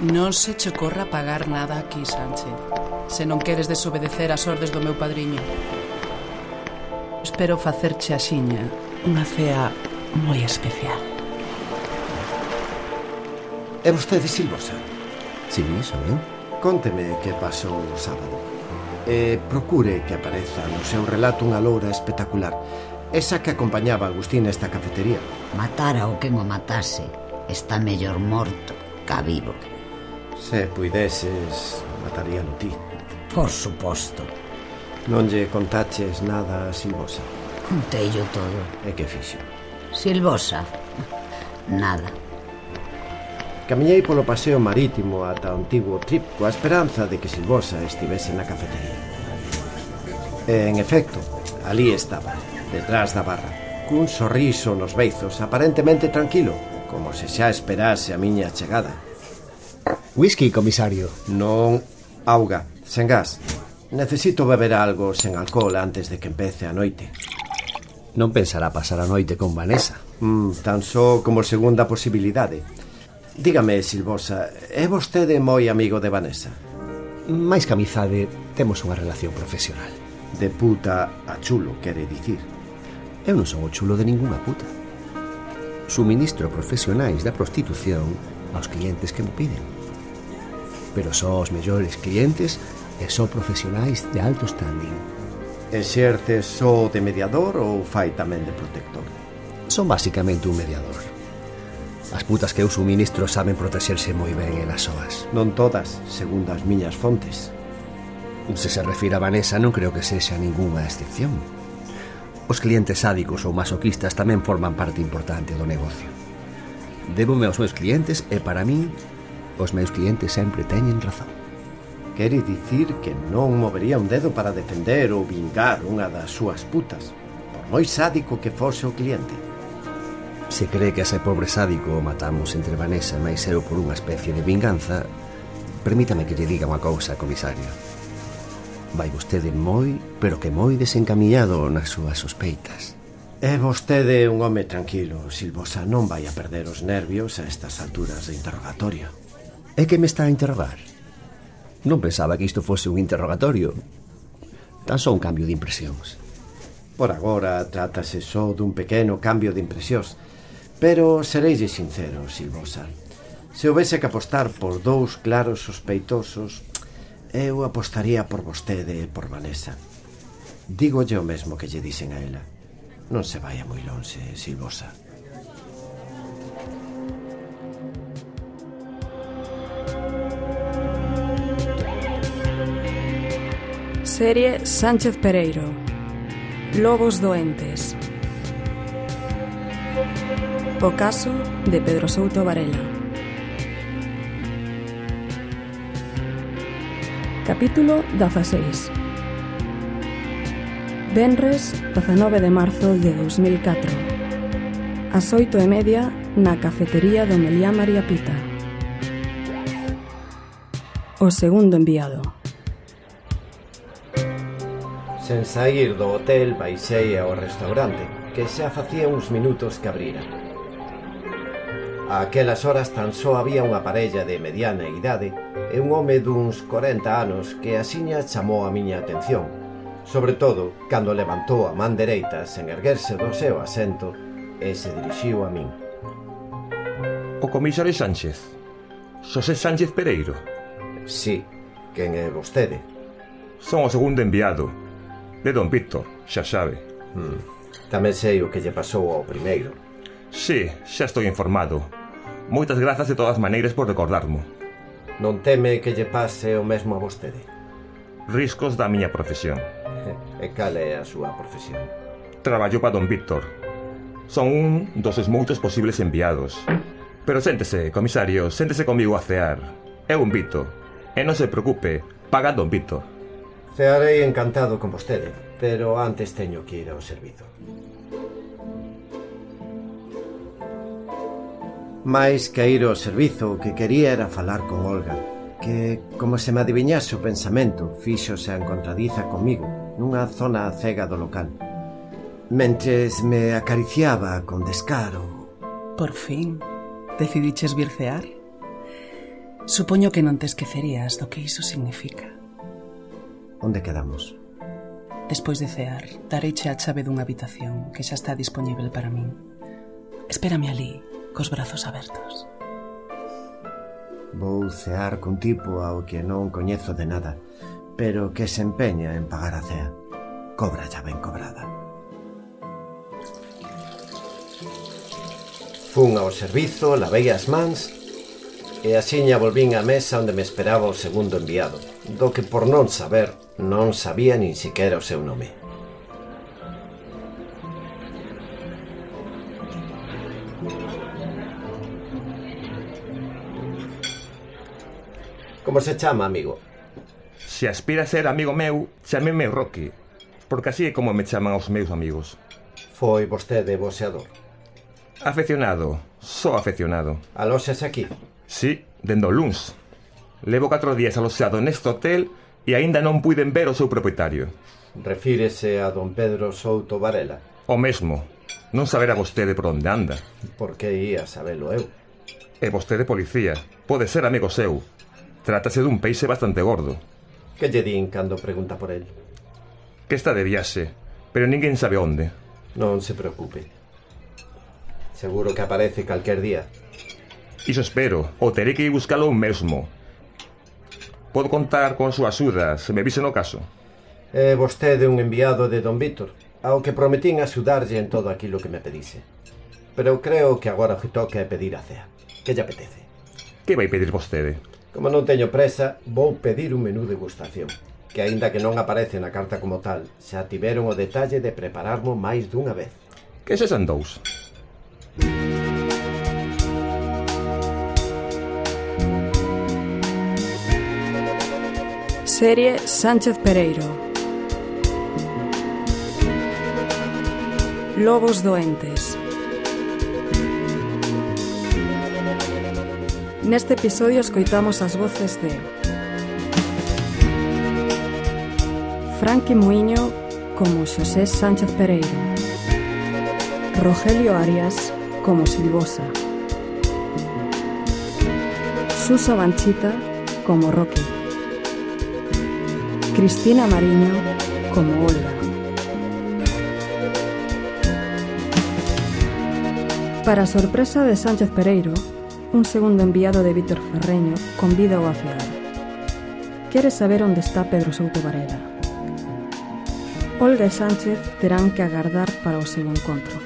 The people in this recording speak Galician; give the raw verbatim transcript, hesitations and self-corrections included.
Non se che corra pagar nada aquí, Sánchez, se non queres desobedecer as ordes do meu padriño. Espero facerche axiña unha cea moi especial. É vostede Silvosa? Si, son eu. Conteme que pasou o sábado. E procure que apareza no seu relato unha loura espectacular, esa que acompañaba a Agustín nesta cafetería. Matara o quen o matase, está mellor morto ca vivo. Se puideses, mataríalo ti. Por suposto. Non lle contaches nada a Silvosa? Conteillo todo. E que fixo? Silvosa? Nada. Camiñei polo paseo marítimo ata o antigo trip coa esperanza de que Silvosa estivese na cafetería. E, en efecto, ali estaba, detrás da barra, cun sorriso nos beizos, aparentemente tranquilo, como se xa esperase a miña chegada. Whisky, comisario. Non, auga, sen gas. Necesito beber algo sen alcohol antes de que empece a noite. Non pensará pasar a noite con Vanessa? Mm, tan só como segunda posibilidade. Dígame, Silvosa, é vostede moi amigo de Vanessa? Mais que amizade, temos unha relación profesional. De puta a chulo, quere dicir. Eu non son o chulo de ninguna puta. Suministro profesionais da prostitución aos clientes que me piden. Pero só os mellores clientes e só profesionais de alto standing. Exerce só de mediador ou fai tamén de protector? Son basicamente un mediador. As putas que eu suministro saben protexerse moi ben elas soas. Non todas, segundo as miñas fontes. Se se refira a Vanessa, non creo que sexa ningunha excepción. Os clientes sádicos ou masoquistas tamén forman parte importante do negocio. Débome aos meus clientes e, para mí, os meus clientes sempre teñen razón. Quere dicir que non movería un dedo para defender ou vingar unha das súas putas, por moi sádico que fose o cliente. Se cree que a ese pobre sádico o matamos entre Vanessa e máis eu por unha especie de vinganza, permítame que lle diga unha cousa, comisario. Vai vostede moi, pero que moi desencamiñado nas súas sospeitas. É vostede un home tranquilo, Silvosa, non vai a perder os nervios a estas alturas de interrogatorio. É que me está a interrogar? Non pensaba que isto fose un interrogatorio. Tan só un cambio de impresións. Por agora trátase só dun pequeno cambio de impresións. Pero sereille sincero, Silvosa. Se houvese que apostar por dous claros sospeitosos, eu apostaría por vostede e por Vanessa. Dígolle o mesmo que lle dixen a ela. Non se vaya moi lonxe, Silvosa. Serie Sánchez Pereiro. Lobos doentes. O caso de Pedro Souto Varela. Capítulo dieciséis. Venres dezanove de marzo de dos mil catro. As oito e media na cafetería do Meliá María Pita. O segundo enviado. Sen sair do hotel baixei ao restaurante, que xa facía uns minutos que abrira. A aquelas horas tan só había unha parella de mediana idade e un home duns corenta anos que axiña chamou a miña atención, sobre todo cando levantou a man dereita sen erguerse do seu asento e se dirixiu a min. O comisario Sánchez, Xosé Sánchez Pereiro. Sí, quen é vostede? Son o segundo enviado de don Víctor, xa sabe. Hmm. Tamén sei o que lle pasou ao primeiro. Sí, xa estou informado. Moitas grazas de todas maneiras por recordarmo. Non teme que lle pase o mesmo a vostede? Riscos da miña profesión. E cal é a súa profesión? Traballo para don Víctor. Son un dos moitos posibles enviados. Pero séntese, comisario, séntese comigo a cear. Eu invito. E non se preocupe, paga don Víctor. Cearei encantado con vostede, pero antes teño que ir ao servizo. Mais que ir ao servizo, o que quería era falar con Olga, que, como se me adiviñase o pensamento, fíxose a encontradiza comigo nunha zona cega do local, mentres me acariciaba con descaro. Por fin, decidiches vir cear? Supoño que non te esquecerías do que iso significa. Onde quedamos? Despois de cear, dareiche a chave dunha habitación que xa está dispoñível para min. Espérame ali, cos brazos abertos. Vou cear cun tipo ao que non coñezo de nada, pero que se empeña en pagar a cea. Cobra xa ben cobrada. Fun ao servizo, lavei as mans e axiña volvín á mesa onde me esperaba o segundo enviado, do que por non saber non sabía nin siquiera o seu nome. Como se chama, amigo? Se aspira a ser amigo meu, chámeme Rocky, porque así é como me chaman os meus amigos. Foi vostede boxeador? Afeccionado, só afeccionado. Aloxase aquí? Sí, dende o luns. Levo catro días aloxado neste hotel e aínda non puiden ver o seu propietario. Refírese a don Pedro Souto Varela? O mesmo. Non saberá vostede por onde anda. Por que ia sabelo eu? E vostede policía. Pode ser amigo seu. Trátase dun peixe bastante gordo. Que lle din cando pregunta por el? Que está de viaxe, pero ninguén sabe onde. Non se preocupe. Seguro que aparece calquer día. Iso espero, ou terei que ir buscalo un mesmo. Podo contar con a súa axuda, se me vise no caso. É vostede un enviado de don Víctor, ao que prometín axudarlle en todo aquilo que me pedise. Pero creo que agora o que toca é pedir a cea. Que lle apetece? Que vai pedir vostede? Como non teño presa, vou pedir un menú de degustación, que aínda que non aparece na carta como tal, xa tiveron o detalle de prepararmo máis dunha vez. Que se san dous? Serie Sánchez Pereiro. Lobos doentes. Neste episodio escoitamos as voces de Franqui Muiño como Xosé Sánchez Pereiro, Rogelio Arias como Silvosa, Suso Banchita como Rocky, Cristina Mariño como Olga. Para sorpresa de Sánchez Pereiro, un segundo enviado de Víctor Ferreño convida a cear. Quere saber onde está Pedro Souto Varela. Olga e Sánchez terán que agardar para o seu encontro.